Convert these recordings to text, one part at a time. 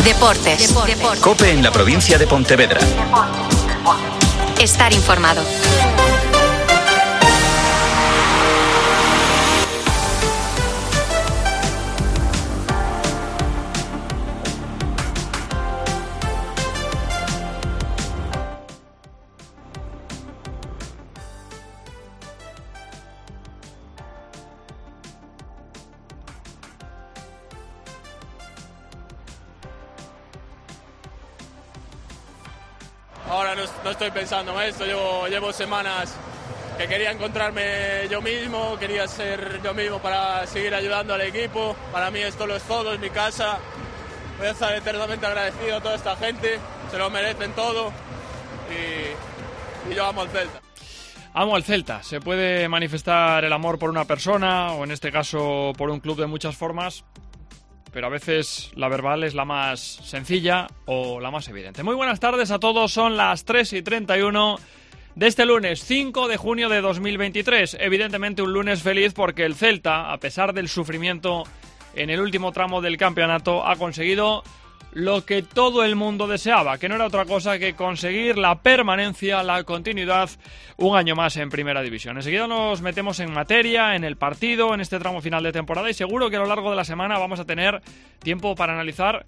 Deportes. COPE en la provincia de Pontevedra. Estar informado. Ahora no estoy pensando en esto, llevo semanas que quería encontrarme yo mismo, quería ser yo mismo para seguir ayudando al equipo. Para mí esto lo es todo, es mi casa. Voy a estar eternamente agradecido a toda esta gente, se lo merecen todo y yo amo al Celta. Amo al Celta. Se puede manifestar el amor por una persona o en este caso por un club de muchas formas, pero a veces la verbal es la más sencilla o la más evidente. Muy buenas tardes a todos, son las 3:31 de este lunes 5 de junio de 2023. Evidentemente un lunes feliz porque el Celta, a pesar del sufrimiento en el último tramo del campeonato, ha conseguido lo que todo el mundo deseaba, que no era otra cosa que conseguir la permanencia, la continuidad, un año más en Primera División. Enseguida nos metemos en materia, en el partido, en este tramo final de temporada y seguro que a lo largo de la semana vamos a tener tiempo para analizar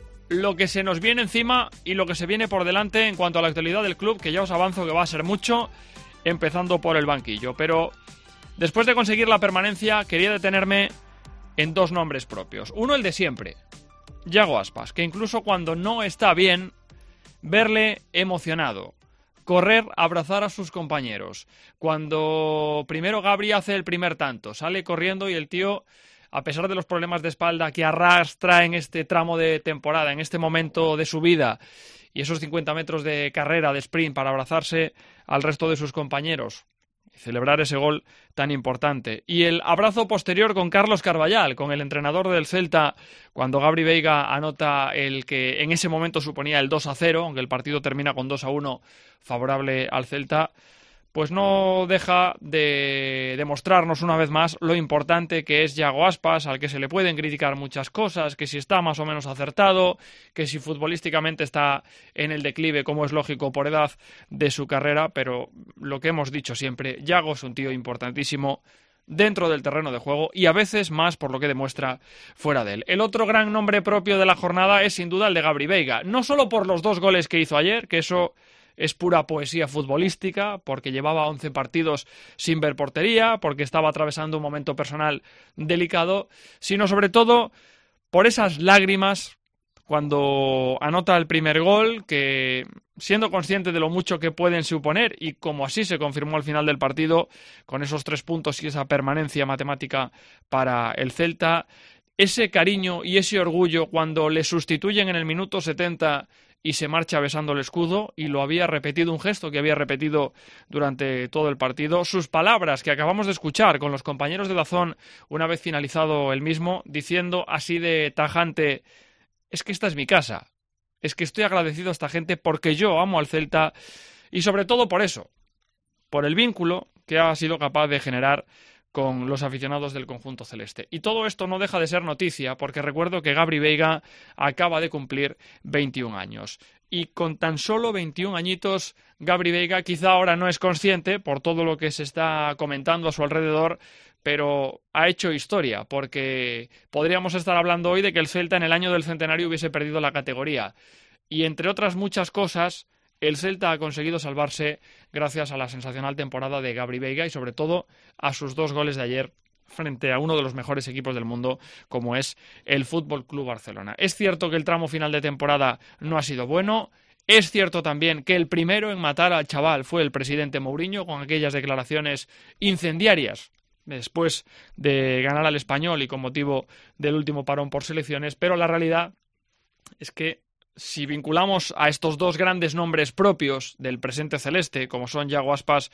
lo que se nos viene encima y lo que se viene por delante en cuanto a la actualidad del club, que ya os avanzo que va a ser mucho, empezando por el banquillo. Pero después de conseguir la permanencia, quería detenerme en dos nombres propios. Uno, el de siempre, Yago Aspas, que incluso cuando no está bien, verle emocionado, correr, abrazar a sus compañeros. Cuando primero Gabri hace el primer tanto, sale corriendo y el tío, a pesar de los problemas de espalda que arrastra en este tramo de temporada, en este momento de su vida, y esos 50 metros de carrera, de sprint, para abrazarse al resto de sus compañeros y celebrar ese gol tan importante. Y el abrazo posterior con Carlos Carballal, con el entrenador del Celta, cuando Gabri Veiga anota el que en ese momento suponía el 2-0, aunque el partido termina con 2-1 favorable al Celta, pues no deja de demostrarnos una vez más lo importante que es Yago Aspas, al que se le pueden criticar muchas cosas, que si está más o menos acertado, que si futbolísticamente está en el declive, como es lógico por edad de su carrera, pero lo que hemos dicho siempre, Yago es un tío importantísimo dentro del terreno de juego y a veces más por lo que demuestra fuera de él. El otro gran nombre propio de la jornada es sin duda el de Gabri Veiga, no solo por los 2 goles que hizo ayer, que eso es pura poesía futbolística, porque llevaba 11 partidos sin ver portería, porque estaba atravesando un momento personal delicado, sino sobre todo por esas lágrimas cuando anota el primer gol, que siendo consciente de lo mucho que pueden suponer, y como así se confirmó al final del partido, con esos 3 puntos y esa permanencia matemática para el Celta, ese cariño y ese orgullo cuando le sustituyen en el minuto 70 y se marcha besando el escudo, y lo había repetido, un gesto que había repetido durante todo el partido. Sus palabras que acabamos de escuchar con los compañeros de DAZN una vez finalizado el mismo, diciendo así de tajante: es que esta es mi casa, es que estoy agradecido a esta gente porque yo amo al Celta, y sobre todo por eso, por el vínculo que ha sido capaz de generar con los aficionados del conjunto celeste. Y todo esto no deja de ser noticia, porque recuerdo que Gabri Veiga acaba de cumplir 21 años. Y con tan solo 21 añitos, Gabri Veiga quizá ahora no es consciente, por todo lo que se está comentando a su alrededor, pero ha hecho historia, porque podríamos estar hablando hoy de que el Celta en el año del centenario hubiese perdido la categoría. Y entre otras muchas cosas, el Celta ha conseguido salvarse gracias a la sensacional temporada de Gabri Veiga y sobre todo a sus 2 goles de ayer frente a uno de los mejores equipos del mundo como es el FC Barcelona. Es cierto que el tramo final de temporada no ha sido bueno, es cierto también que el primero en matar al chaval fue el presidente Mourinho con aquellas declaraciones incendiarias después de ganar al Español y con motivo del último parón por selecciones, pero la realidad es que si vinculamos a estos 2 grandes nombres propios del presente celeste, como son Yago Aspas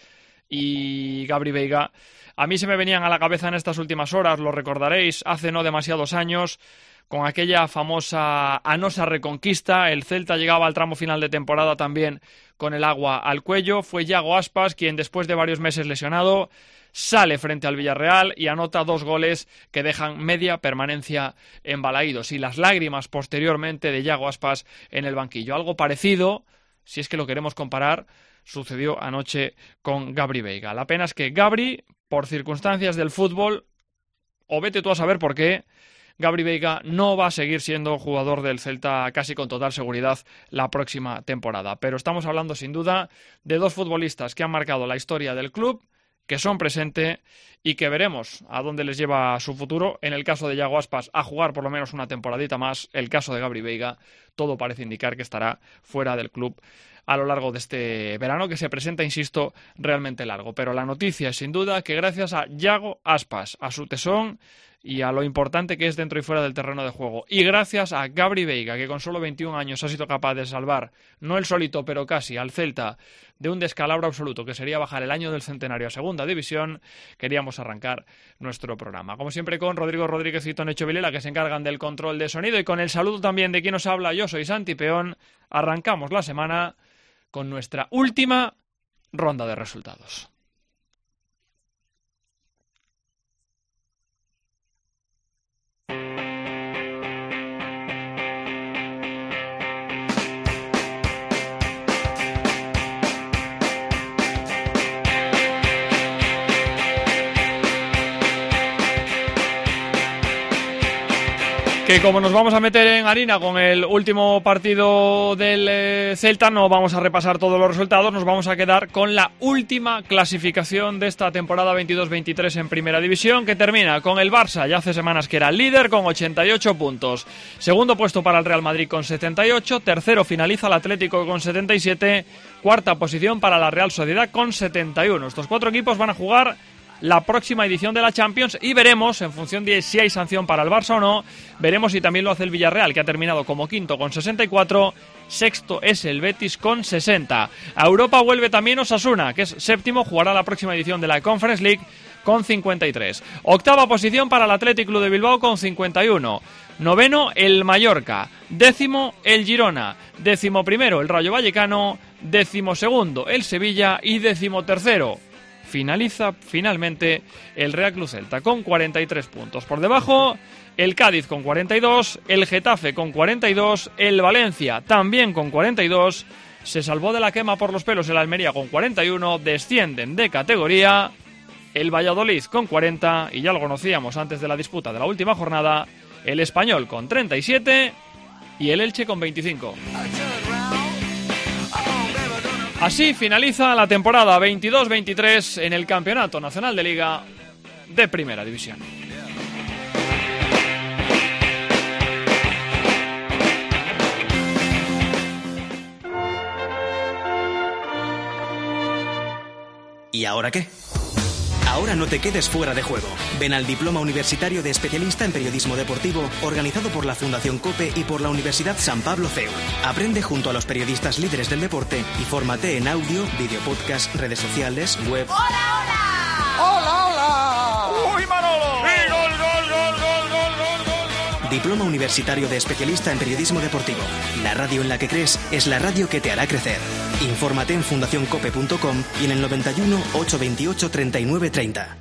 y Gabri Veiga. A mí se me venían a la cabeza en estas últimas horas, lo recordaréis, hace no demasiados años, con aquella famosa anosa reconquista. El Celta llegaba al tramo final de temporada también con el agua al cuello. Fue Yago Aspas quien, después de varios meses lesionado, sale frente al Villarreal y anota 2 goles que dejan media permanencia en Balaídos, y las lágrimas posteriormente de Yago Aspas en el banquillo. Algo parecido, si es que lo queremos comparar, sucedió anoche con Gabri Veiga. La pena es que Gabri, por circunstancias del fútbol, o vete tú a saber por qué, Gabri Veiga no va a seguir siendo jugador del Celta casi con total seguridad la próxima temporada. Pero estamos hablando sin duda de 2 futbolistas que han marcado la historia del club, que son presente y que veremos a dónde les lleva su futuro. En el caso de Yago Aspas, a jugar por lo menos una temporadita más. El caso de Gabri Veiga, todo parece indicar que estará fuera del club a lo largo de este verano, que se presenta, insisto, realmente largo. Pero la noticia es sin duda que gracias a Yago Aspas, a su tesón y a lo importante que es dentro y fuera del terreno de juego, y gracias a Gabri Veiga, que con solo 21 años ha sido capaz de salvar, no él solito, pero casi, al Celta de un descalabro absoluto que sería bajar el año del centenario a segunda división, queríamos arrancar nuestro programa. Como siempre, con Rodrigo Rodríguez y Tonecho Vilela, que se encargan del control de sonido, y con el saludo también de quien nos habla. Yo soy Santi Peón. Arrancamos la semana con nuestra última ronda de resultados. Que como nos vamos a meter en harina con el último partido del Celta, no vamos a repasar todos los resultados, nos vamos a quedar con la última clasificación de esta temporada 22-23 en Primera División, que termina con el Barça, ya hace semanas que era líder, con 88 puntos. Segundo puesto para el Real Madrid con 78, tercero finaliza el Atlético con 77, cuarta posición para la Real Sociedad con 71. Estos 4 equipos van a jugar la próxima edición de la Champions y veremos, en función de si hay sanción para el Barça o no, veremos si también lo hace el Villarreal, que ha terminado como quinto con 64, sexto es el Betis con 60. A Europa vuelve también Osasuna, que es séptimo, jugará la próxima edición de la Conference League con 53. Octava posición para el Athletic Club de Bilbao con 51. Noveno el Mallorca, décimo el Girona, décimo primero el Rayo Vallecano, décimo segundo el Sevilla y décimo tercero finaliza finalmente el Real Club Celta con 43 puntos. Por debajo, el Cádiz con 42, el Getafe con 42, el Valencia también con 42, se salvó de la quema por los pelos el Almería con 41, descienden de categoría el Valladolid con 40, y ya lo conocíamos antes de la disputa de la última jornada, el Español con 37 y el Elche con 25. Así finaliza la temporada 22-23 en el Campeonato Nacional de Liga de Primera División. ¿Y ahora qué? Ahora no te quedes fuera de juego. Ven al Diploma Universitario de Especialista en Periodismo Deportivo, organizado por la Fundación COPE y por la Universidad San Pablo CEU. Aprende junto a los periodistas líderes del deporte y fórmate en audio, video podcast, redes sociales, web... ¡Hola, hola! ¡Hola, hola! ¡Uy, Manolo! ¡Sí, gol, gol, gol, gol, gol, gol, gol! Diploma Universitario de Especialista en Periodismo Deportivo. La radio en la que crees es la radio que te hará crecer. Infórmate en fundacioncope.com y en el 91 828 39 30.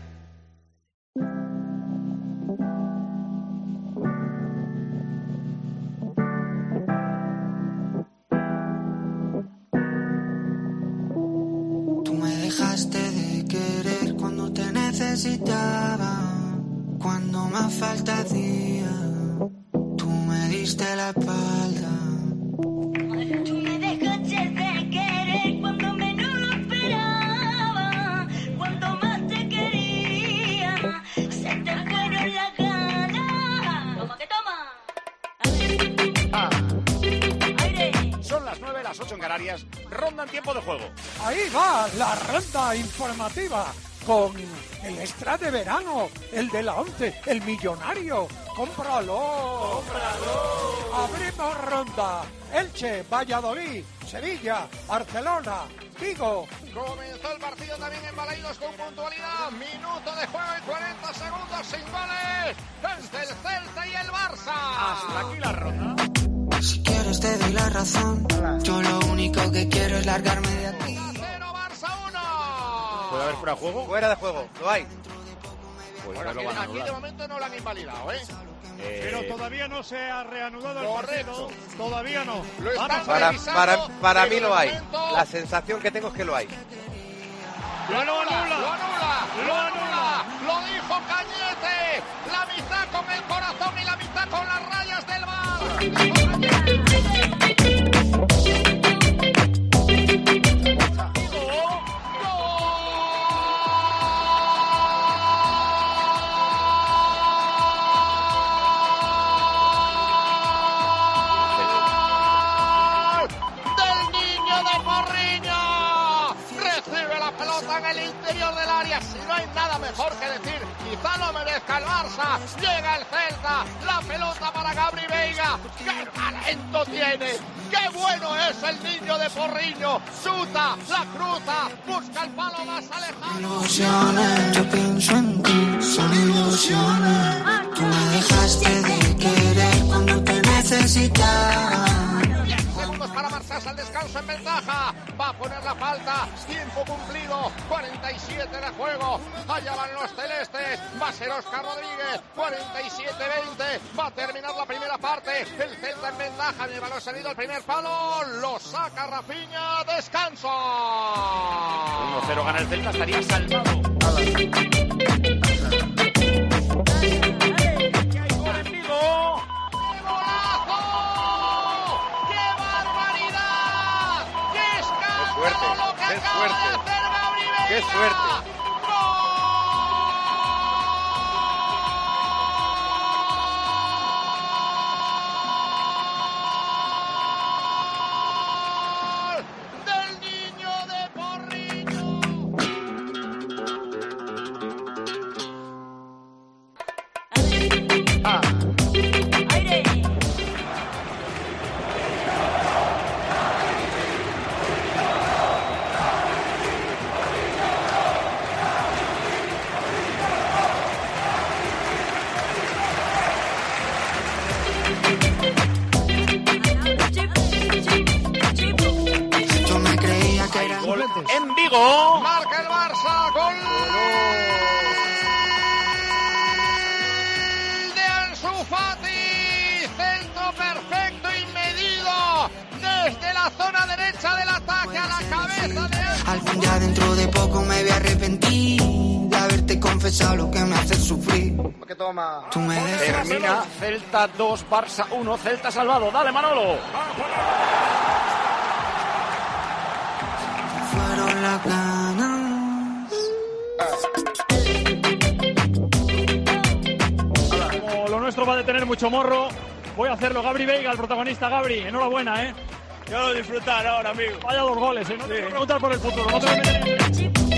Tú me dejaste de querer cuando te necesitaba, cuando más falta hacía. Tú me diste la espalda. Tú me dejaste de querer cuando menos lo esperaba, cuando más te quería, se te fueron las ganas. Toma que toma. Aire. Son las 9, las 8 en Canarias. Ronda en tiempo de juego. Ahí va la ronda informativa con el extra de verano, el de la 11, el millonario. ¡Cómpralo! ¡Cómpralo! Abrimos ronda. Elche, Valladolid, Sevilla, Barcelona, Vigo, Comenzó el partido también en Balaidos con puntualidad. Minuto de juego y 40 segundos sin goles. Entre el Celta y el Barça. Hasta aquí la ronda. Si quieres te doy la razón. Yo lo único que quiero es largarme de aquí. 0 Barça 1. ¿Puede haber fuera de juego? Fuera de juego, lo hay. Pues Bueno, no lo van a aquí de anular. momento no lo han invalidado, ¿eh? Pero todavía no se ha reanudado el Correcto. partido. Todavía no. Lo están Para revisando, mí pero lo de hay. momento La sensación que tengo es que lo hay. Lo anula. Lo dijo Cañete. La mitad con el corazón y la mitad con las rayas del en el interior del área. Si no hay nada mejor que decir, quizá lo merezca el Barça. Llega el Celta, la pelota para Gabri Veiga. ¡Qué talento tiene! ¡Qué bueno es el niño de Porriño! Chuta, la cruza, busca el palo más alejado. Ilusiones, yo pienso en ti, son ilusiones. Tú me dejaste de querer cuando te necesitaba. Segundos para marcharse al descanso en ventaja. Va a poner la falta. Tiempo cumplido. 47 de juego. Allá van los celestes. Va a ser Óscar Rodríguez. 47-20. Va a terminar la primera parte. El Celta en ventaja. El balón salido al primer palo. Lo saca Rafinha. Descanso. 1-0 gana el Celta. Estaría salvado. ¡Qué suerte! Del niño de Porriño. Yo me creía que era Gol en Vigo. Marca el Barça. Gol de Ansu Fati. Centro perfecto y medido desde la zona derecha del ataque a la cabeza de Ansu. algún día dentro de poco me voy a arrepentir de haberte confesado lo que me hace sufrir. ¿Qué toma? Tú me dejas. Termina Celta 2, Barça 1. Celta salvado. Dale, Manolo. Fueron las ganas. Como lo nuestro va a tener mucho morro, voy a hacerlo. Gabri Veiga, el protagonista. Gabri, enhorabuena, ¿eh? Yo lo disfrutar ahora, amigo. Vaya 2 goles, ¿eh? No te voy a preguntar por el futuro, no te voy a meter en...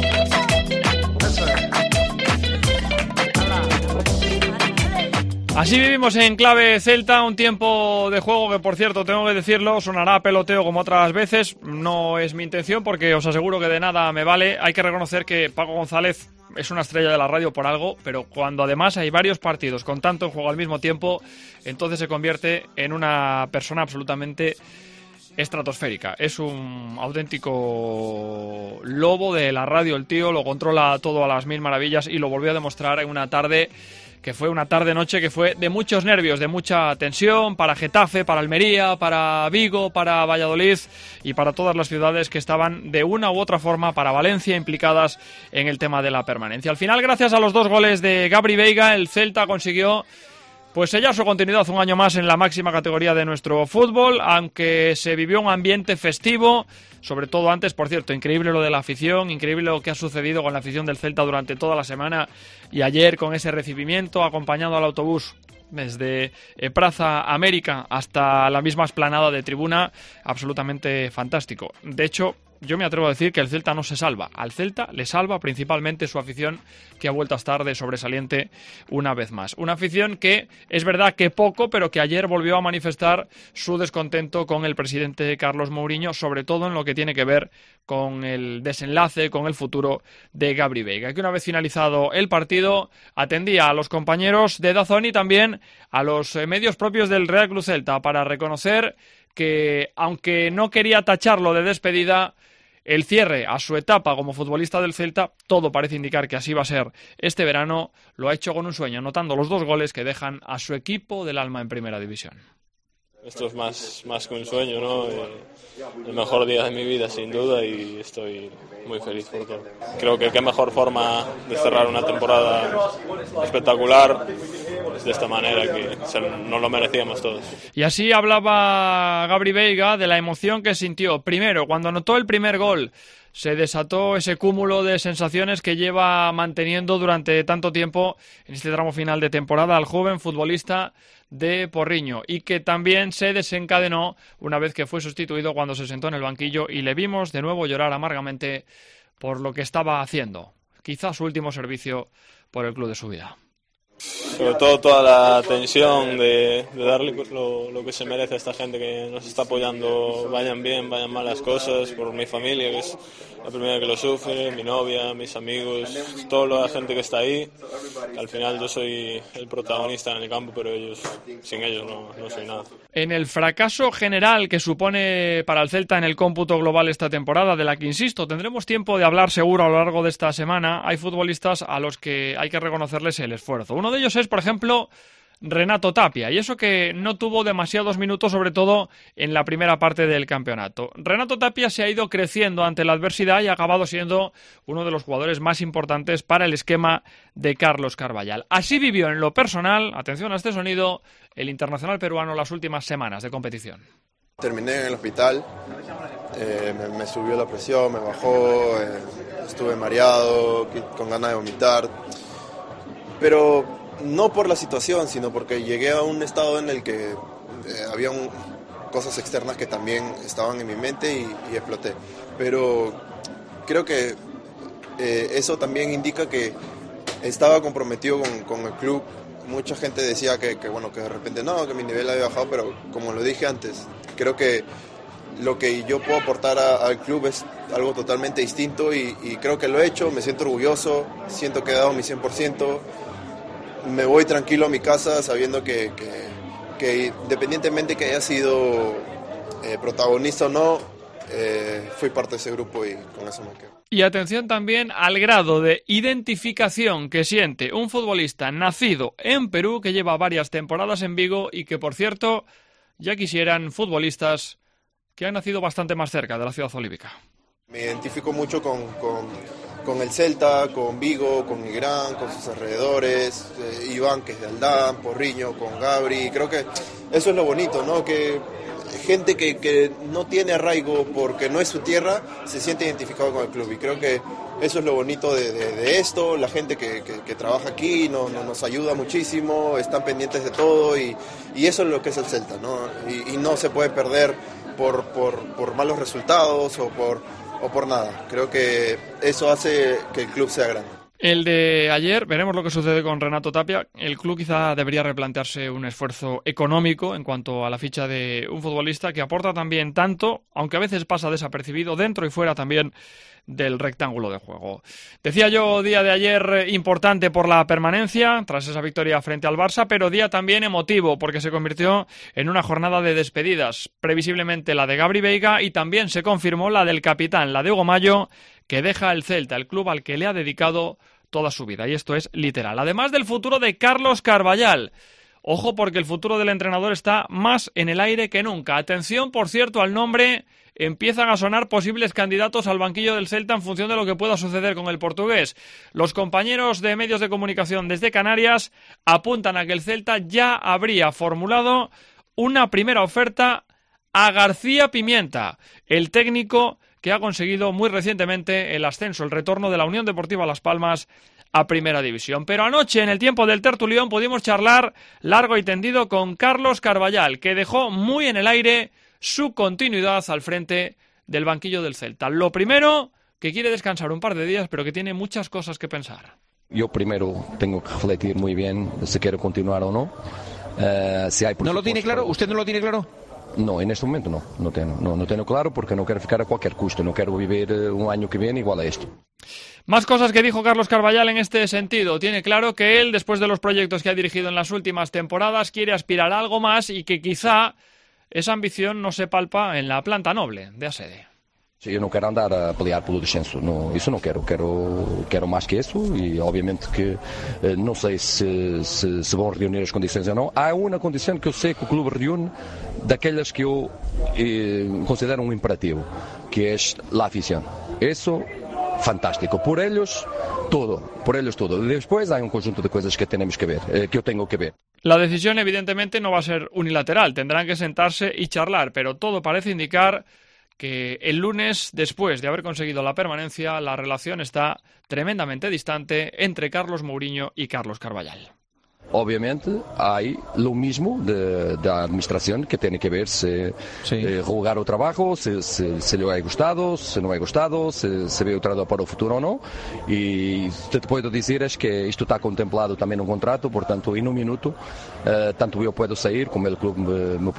Así vivimos en clave Celta, un tiempo de juego que, por cierto, tengo que decirlo, sonará a peloteo como otras veces. No es mi intención porque os aseguro que de nada me vale. Hay que reconocer que Paco González es una estrella de la radio por algo, pero cuando además hay varios partidos con tanto en juego al mismo tiempo, entonces se convierte en una persona absolutamente estratosférica. Es un auténtico lobo de la radio el tío, lo controla todo a las mil maravillas y lo volvió a demostrar en una tarde que fue una tarde-noche que fue de muchos nervios, de mucha tensión para Getafe, para Almería, para Vigo, para Valladolid y para todas las ciudades que estaban de una u otra forma, para Valencia, implicadas en el tema de la permanencia. Al final, gracias a los 2 goles de Gabri Veiga, el Celta consiguió pues sellar su continuidad un año más en la máxima categoría de nuestro fútbol, aunque se vivió un ambiente festivo, sobre todo antes, por cierto, increíble lo de la afición, increíble lo que ha sucedido con la afición del Celta durante toda la semana y ayer con ese recibimiento acompañado al autobús desde Plaza América hasta la misma explanada de tribuna, absolutamente fantástico. De hecho, yo me atrevo a decir que el Celta no se salva. Al Celta le salva principalmente su afición, que ha vuelto a estar de sobresaliente una vez más. Una afición que es verdad que poco, pero que ayer volvió a manifestar su descontento con el presidente Carlos Mourinho, sobre todo en lo que tiene que ver con el desenlace, con el futuro de Gabri Veiga, que una vez finalizado el partido atendía a los compañeros de DAZN y también a los medios propios del Real Club Celta para reconocer que, aunque no quería tacharlo de despedida, el cierre a su etapa como futbolista del Celta, todo parece indicar que así va a ser este verano, lo ha hecho con un sueño, anotando los 2 goles que dejan a su equipo del alma en Primera División. Esto es más que un sueño, ¿no? El mejor día de mi vida, sin duda, y estoy muy feliz por todo. Creo que qué mejor forma de cerrar una temporada espectacular es de esta manera, que nos lo merecíamos todos. Y así hablaba Gabri Veiga de la emoción que sintió. Primero, cuando anotó el primer gol, se desató ese cúmulo de sensaciones que lleva manteniendo durante tanto tiempo en este tramo final de temporada al joven futbolista de Porriño, y que también se desencadenó una vez que fue sustituido cuando se sentó en el banquillo y le vimos de nuevo llorar amargamente por lo que estaba haciendo, quizás su último servicio por el club de su vida. Sobre todo toda la tensión de darle lo que se merece a esta gente que nos está apoyando, vayan bien, vayan mal las cosas, por mi familia, que es la primera que lo sufre, mi novia, mis amigos, toda la gente que está ahí. Al final yo soy el protagonista en el campo, pero sin ellos no soy nada. En el fracaso general que supone para el Celta en el cómputo global esta temporada, de la que, insisto, tendremos tiempo de hablar seguro a lo largo de esta semana, hay futbolistas a los que hay que reconocerles el esfuerzo. Uno de ellos es, por ejemplo, Renato Tapia, y eso que no tuvo demasiados minutos, sobre todo en la primera parte del campeonato. Renato Tapia se ha ido creciendo ante la adversidad y ha acabado siendo uno de los jugadores más importantes para el esquema de Carlos Carballal. Así vivió en lo personal, atención a este sonido, el internacional peruano las últimas semanas de competición. Terminé en el hospital, me subió la presión, me bajó, estuve mareado, con ganas de vomitar, pero no por la situación, sino porque llegué a un estado en el que había cosas externas que también estaban en mi mente y exploté. Pero creo que eso también indica que estaba comprometido con el club. Mucha gente decía que de repente no, que mi nivel había bajado, pero como lo dije antes, creo que lo que yo puedo aportar al club es algo totalmente distinto y creo que lo he hecho, me siento orgulloso, siento que he dado mi 100%. Me voy tranquilo a mi casa sabiendo que independientemente que haya sido protagonista o no, fui parte de ese grupo y con eso me quedo. Y atención también al grado de identificación que siente un futbolista nacido en Perú, que lleva varias temporadas en Vigo y que, por cierto, ya quisieran futbolistas que han nacido bastante más cerca de la ciudad olímpica. Me identifico mucho con el Celta, con Vigo, con Migrán, con sus alrededores, Iván, que es de Aldán, Porriño, con Gabri. Creo que eso es lo bonito, ¿no? Que gente que no tiene arraigo porque no es su tierra, se siente identificado con el club. Y creo que eso es lo bonito de esto. La gente que trabaja aquí nos ayuda muchísimo, están pendientes de todo y eso es lo que es el Celta, ¿no? Y no se puede perder por malos resultados o por nada. Creo que eso hace que el club sea grande. El de ayer, veremos lo que sucede con Renato Tapia. El club quizá debería replantearse un esfuerzo económico en cuanto a la ficha de un futbolista que aporta también tanto, aunque a veces pasa desapercibido, dentro y fuera también del rectángulo de juego. Decía yo, día de ayer importante por la permanencia, tras esa victoria frente al Barça, pero día también emotivo, porque se convirtió en una jornada de despedidas, previsiblemente la de Gabri Veiga, y también se confirmó la del capitán, la de Hugo Mallo, que deja el Celta, el club al que le ha dedicado toda su vida, y esto es literal. Además del futuro de Carlos Carballal. Ojo, porque el futuro del entrenador está más en el aire que nunca. Atención, por cierto, al nombre. Empiezan a sonar posibles candidatos al banquillo del Celta en función de lo que pueda suceder con el portugués. Los compañeros de medios de comunicación desde Canarias apuntan a que el Celta ya habría formulado una primera oferta a García Pimienta, el técnico que ha conseguido muy recientemente el ascenso, el retorno de la Unión Deportiva Las Palmas a Primera División. Pero anoche, en el tiempo del tertulión, pudimos charlar largo y tendido con Carlos Carballal, que dejó muy en el aire su continuidad al frente del banquillo del Celta. Lo primero, que quiere descansar un par de días, pero que tiene muchas cosas que pensar. Yo primero tengo que refletir muy bien si quiero continuar o no. Si hay ¿No lo tiene claro? ¿Usted no lo tiene claro? No, en este momento no tengo claro, porque no quiero ficar a cualquier costo, no quiero vivir un año que viene igual a esto. Más cosas que dijo Carlos Carballal en este sentido. Tiene claro que él, después de los proyectos que ha dirigido en las últimas temporadas, quiere aspirar a algo más y que quizá esa ambición no se palpa en la planta noble de ASEDE. Sí, yo no quiero andar a pelear por el descenso, no, eso no quiero más que eso, y obviamente que no sé si van a reunir las condiciones o no. Hay una condición que yo sé que el club reúne, de aquellas que yo considero un imperativo, que es la afición. Eso, fantástico. Por ellos todo. Después hay un conjunto de cosas que tenemos que ver, que yo tengo que ver. La decisión evidentemente no va a ser unilateral, tendrán que sentarse y charlar, pero todo parece indicar que el lunes, después de haber conseguido la permanencia, la relación está tremendamente distante entre Carlos Mourinho y Carlos Carballal. Obviamente hay lo mismo de la administración, que tiene que ver si jugar o trabajo, si le ha gustado, si no ha gustado, si ve otra para el futuro o no. Y te puedo decir es que esto está contemplado también en un contrato, por tanto en un minuto tanto yo puedo salir como el club el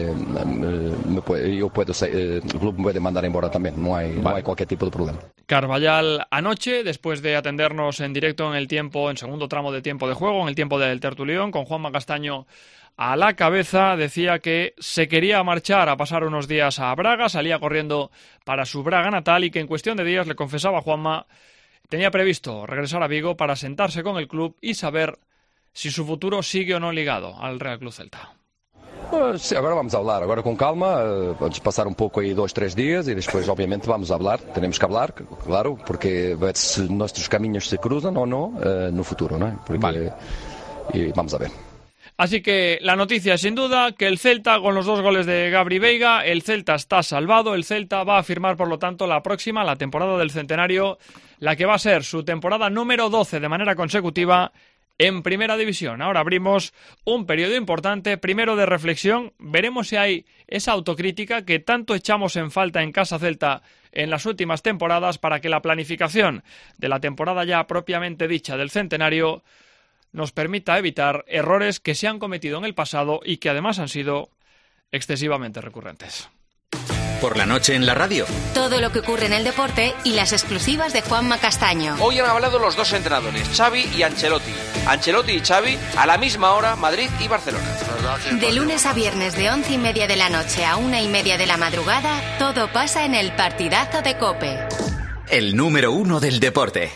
club me puede mandar embora también, no hay cualquier tipo de problema. Carballal anoche, después de atendernos en directo en segundo tramo de tiempo de juego, en el tiempo del tertulión, con Juanma Castaño a la cabeza, decía que se quería marchar a pasar unos días a Braga, salía corriendo para su Braga natal y que en cuestión de días, le confesaba a Juanma, tenía previsto regresar a Vigo para sentarse con el club y saber si su futuro sigue o no ligado al Real Club Celta. Sí, ahora vamos a hablar, ahora con calma, vamos a pasar un poco ahí 2-3 días y después obviamente vamos a hablar, tenemos que hablar, claro, porque ver si nuestros caminos se cruzan o no en el futuro, ¿no? Porque, vale. Y vamos a ver. Así que la noticia es sin duda que el Celta, con los 2 goles de Gabri Veiga, el Celta está salvado, el Celta va a firmar por lo tanto la temporada del centenario, la que va a ser su temporada número 12 de manera consecutiva en Primera División. Ahora abrimos un periodo importante, primero de reflexión, veremos si hay esa autocrítica que tanto echamos en falta en Casa Celta en las últimas temporadas para que la planificación de la temporada ya propiamente dicha del centenario nos permita evitar errores que se han cometido en el pasado y que además han sido excesivamente recurrentes. Por la noche en la radio. Todo lo que ocurre en el deporte y las exclusivas de Juanma Castaño. Hoy han hablado los dos entrenadores, Xavi y Ancelotti. Ancelotti y Xavi a la misma hora, Madrid y Barcelona. De lunes a viernes de 11:30 de la noche a 1:30 de la madrugada, todo pasa en el partidazo de COPE. El número 1 del deporte.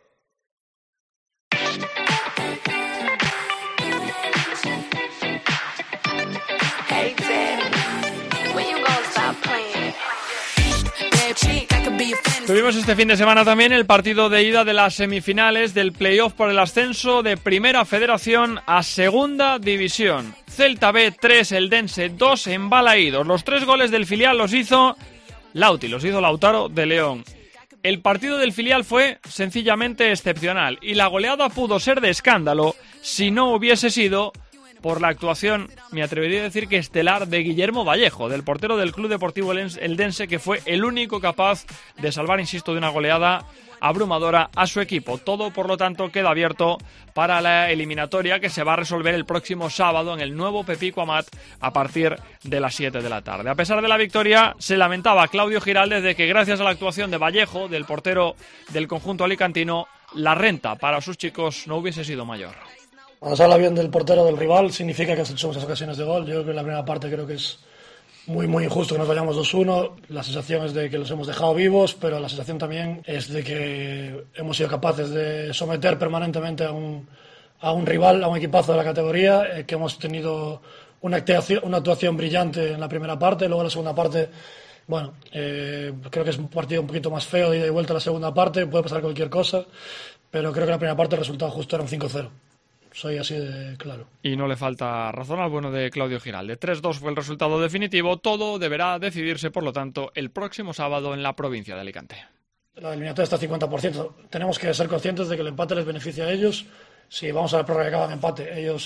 Tuvimos este fin de semana también el partido de ida de las semifinales del playoff por el ascenso de Primera Federación a Segunda División. Celta B 3, Eldense 2 en Balaídos. Los 3 goles del filial los hizo Lauti, los hizo Lautaro de León. El partido del filial fue sencillamente excepcional y la goleada pudo ser de escándalo si no hubiese sido por la actuación, me atrevería a decir que estelar, de Guillermo Vallejo, del portero del Club Deportivo Eldense, que fue el único capaz de salvar, insisto, de una goleada abrumadora a su equipo. Todo, por lo tanto, queda abierto para la eliminatoria que se va a resolver el próximo sábado en el nuevo Pepico Amat a partir de las 7 de la tarde. A pesar de la victoria, se lamentaba Claudio Giraldez de que gracias a la actuación de Vallejo, del portero del conjunto alicantino, la renta para sus chicos no hubiese sido mayor. Cuando se habla bien del portero del rival, significa que has hecho muchas ocasiones de gol. Yo creo que en la primera parte creo que es muy injusto que nos vayamos 2-1. La sensación es de que los hemos dejado vivos, pero la sensación también es de que hemos sido capaces de someter permanentemente a un rival, a un equipazo de la categoría, que hemos tenido una actuación brillante en la primera parte. Luego en la segunda parte, bueno, creo que es un partido un poquito más feo de ida y vuelta a la segunda parte, puede pasar cualquier cosa, pero creo que en la primera parte el resultado justo era un 5-0. Soy así de claro. Y no le falta razón al bueno de Claudio Giraldez. 3-2 fue el resultado definitivo. Todo deberá decidirse, por lo tanto, el próximo sábado en la provincia de Alicante. La eliminatoria está al 50%. Tenemos que ser conscientes de que el empate les beneficia a ellos. Si vamos a la prórroga y acaban empate, ellos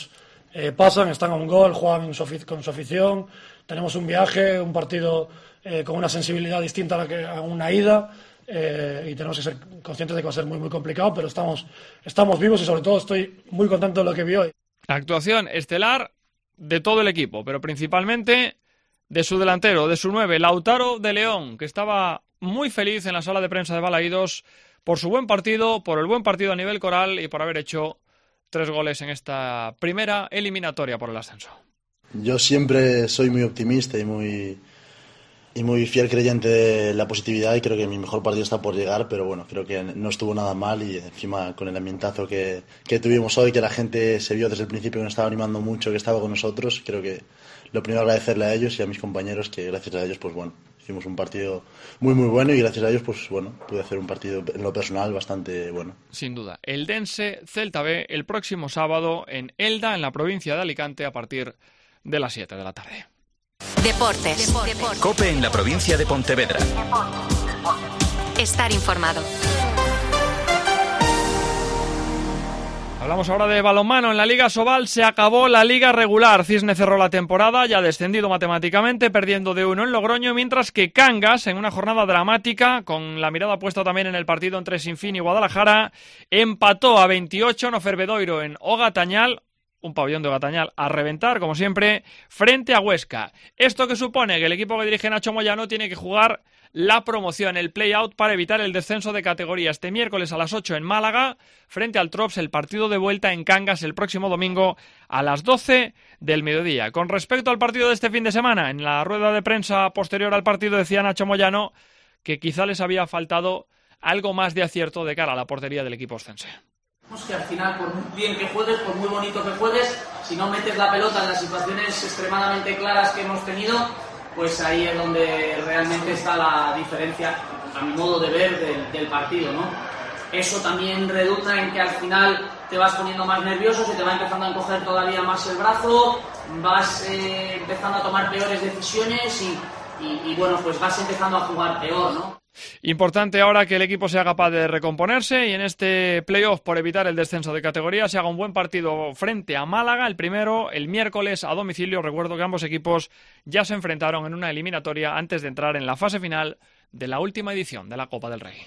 pasan, están a un gol, juegan con su afición, tenemos un viaje, un partido con una sensibilidad distinta a una ida, y tenemos que ser conscientes de que va a ser muy muy complicado, pero estamos vivos y sobre todo estoy muy contento de lo que vi hoy. Actuación estelar de todo el equipo, pero principalmente de su delantero, de su 9, Lautaro de León, que estaba muy feliz en la sala de prensa de Balaídos por su buen partido, por el buen partido a nivel coral y por haber hecho 3 goles en esta primera eliminatoria por el ascenso. Yo siempre soy muy optimista y muy fiel creyente de la positividad, y creo que mi mejor partido está por llegar, pero bueno, creo que no estuvo nada mal, y encima con el ambientazo que tuvimos hoy, que la gente se vio desde el principio que nos estaba animando mucho, que estaba con nosotros, creo que lo primero agradecerle a ellos y a mis compañeros, que gracias a ellos pues bueno, hicimos un partido muy muy bueno, y gracias a ellos pues bueno, pude hacer un partido en lo personal bastante bueno. Sin duda, Eldense Celta B el próximo sábado en Elda, en la provincia de Alicante, a partir de las 7 de la tarde. Deportes. COPE en la provincia de Pontevedra. Estar informado. Hablamos ahora de balonmano. En la Liga Sobal se acabó la liga regular. Cisne cerró la temporada, ya descendido matemáticamente, perdiendo de 1 en Logroño, mientras que Cangas, en una jornada dramática, con la mirada puesta también en el partido entre Sinfín y Guadalajara, empató a 28 no Fervedoiro en Ogatañal, un pabellón de Ogatañal a reventar, como siempre, frente a Huesca. Esto que supone que el equipo que dirige Nacho Moyano tiene que jugar la promoción, el play-out, para evitar el descenso de categoría. Este miércoles a las 8 en Málaga, frente al Trops, el partido de vuelta en Cangas el próximo domingo a las 12 del mediodía. Con respecto al partido de este fin de semana, en la rueda de prensa posterior al partido decía Nacho Moyano que quizá les había faltado algo más de acierto de cara a la portería del equipo oscense. Que al final, por muy bien que juegues, por muy bonito que juegues, si no metes la pelota en las situaciones extremadamente claras que hemos tenido, pues ahí es donde realmente está la diferencia, a mi modo de ver, del partido, ¿no? Eso también redunda en que al final te vas poniendo más nervioso, se te va empezando a encoger todavía más el brazo, vas empezando a tomar peores decisiones y bueno, pues vas empezando a jugar peor, ¿no? Importante ahora que el equipo sea capaz de recomponerse y en este playoff, por evitar el descenso de categoría, se haga un buen partido frente a Málaga, el primero el miércoles a domicilio. Recuerdo que ambos equipos ya se enfrentaron en una eliminatoria antes de entrar en la fase final de la última edición de la Copa del Rey.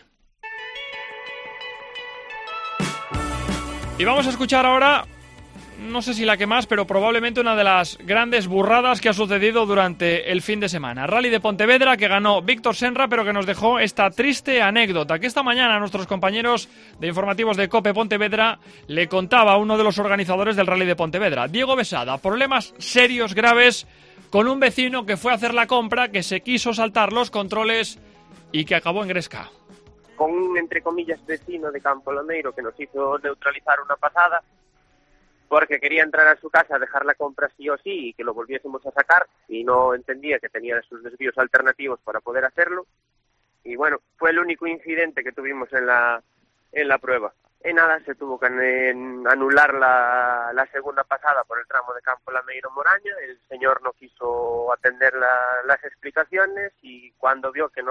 Y vamos a escuchar ahora, no sé si la que más, pero probablemente una de las grandes burradas que ha sucedido durante el fin de semana. Rally de Pontevedra, que ganó Víctor Senra, pero que nos dejó esta triste anécdota que esta mañana a nuestros compañeros de informativos de COPE Pontevedra le contaba uno de los organizadores del Rally de Pontevedra, Diego Besada. Problemas serios, graves, con un vecino que fue a hacer la compra, que se quiso saltar los controles y que acabó en Gresca. Con un, entre comillas, vecino de Campo Lameiro que nos hizo neutralizar una pasada, porque quería entrar a su casa a dejar la compra sí o sí y que lo volviésemos a sacar, y no entendía que tenía sus desvíos alternativos para poder hacerlo. Y bueno, fue el único incidente que tuvimos en la prueba. En nada, se tuvo que anular la segunda pasada por el tramo de Campo Lameiro Moraña. El señor no quiso atender las explicaciones, y cuando vio que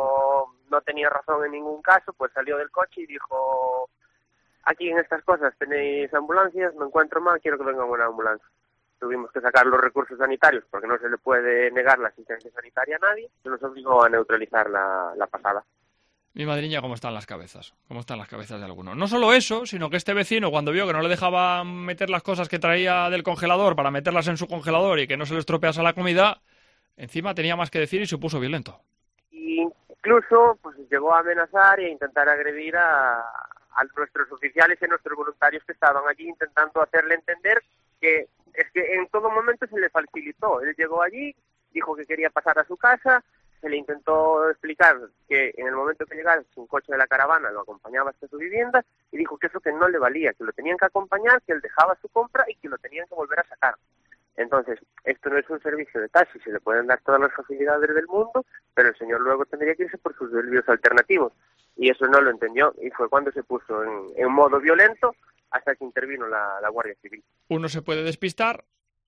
no tenía razón en ningún caso, pues salió del coche y dijo: aquí en estas cosas tenéis ambulancias, me encuentro mal, quiero que venga una ambulancia. Tuvimos que sacar los recursos sanitarios porque no se le puede negar la asistencia sanitaria a nadie. Se nos obligó a neutralizar la pasada. Mi madriña, ¿cómo están las cabezas? ¿Cómo están las cabezas de algunos? No solo eso, sino que este vecino, cuando vio que no le dejaba meter las cosas que traía del congelador para meterlas en su congelador y que no se le estropease la comida, encima tenía más que decir y se puso violento. Y incluso pues llegó a amenazar e a intentar agredir a nuestros oficiales y a nuestros voluntarios que estaban allí, intentando hacerle entender que es que en todo momento se le facilitó. Él llegó allí, dijo que quería pasar a su casa, se le intentó explicar que en el momento que llegara un coche de la caravana lo acompañaba hasta su vivienda, y dijo que eso que no le valía, que lo tenían que acompañar, que él dejaba su compra y que lo tenían que volver a sacar. Entonces, esto no es un servicio de taxi, se le pueden dar todas las facilidades del mundo, pero el señor luego tendría que irse por sus desvíos alternativos. Y eso no lo entendió, y fue cuando se puso en modo violento hasta que intervino la Guardia Civil. Uno se puede despistar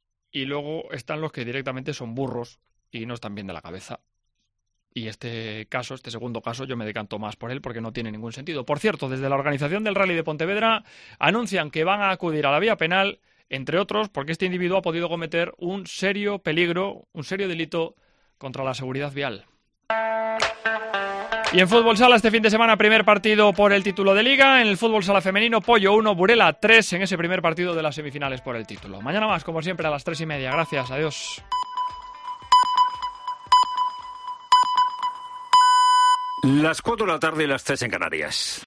y luego están los que directamente son burros y no están bien de la cabeza. Y este segundo caso, yo me decanto más por él porque no tiene ningún sentido. Por cierto, desde la organización del Rally de Pontevedra anuncian que van a acudir a la vía penal entre otros porque este individuo ha podido cometer un serio peligro, un serio delito contra la seguridad vial. Y en fútbol sala este fin de semana, primer partido por el título de Liga. En el fútbol sala femenino, Pollo 1, Burela 3 en ese primer partido de las semifinales por el título. Mañana más, como siempre, a las 3:30. Gracias, adiós. Las 4 de la tarde y las 3 en Canarias.